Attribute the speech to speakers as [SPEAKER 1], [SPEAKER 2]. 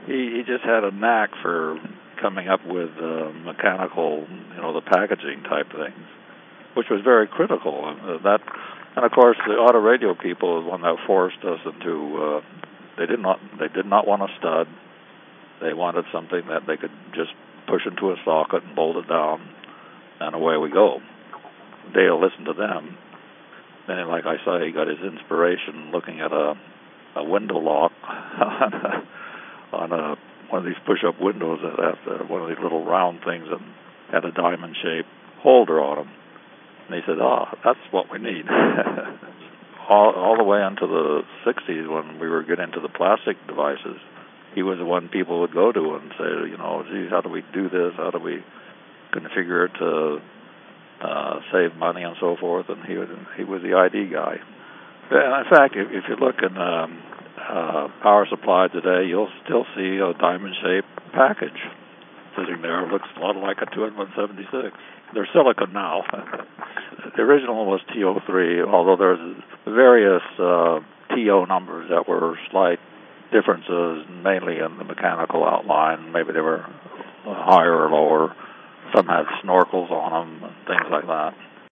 [SPEAKER 1] He just had a knack for coming up with mechanical, the packaging type things, which was very critical. And of course, the auto radio people is one that forced us into. They did not want a stud. They wanted something that they could just push into a socket and bolt it down, and away we go. Dale listened to them. Then, like I say, he got his inspiration looking at a window lock on one of these push-up windows that had one of these little round things that had a diamond-shaped holder on them. And he said, that's what we need. all the way into the 60s when we were getting into the plastic devices, he was the one people would go to and say, geez, how do we do this? How do we configure it to save money and so forth? And he was the ID guy. And in fact, if you look in power supply today, you'll still see a diamond-shaped package sitting there. It looks a lot like a 2N176. They're silicon now. The original was TO3, although there's various TO numbers that were slight differences, mainly in the mechanical outline. Maybe they were higher or lower. Some had snorkels on them and things like that.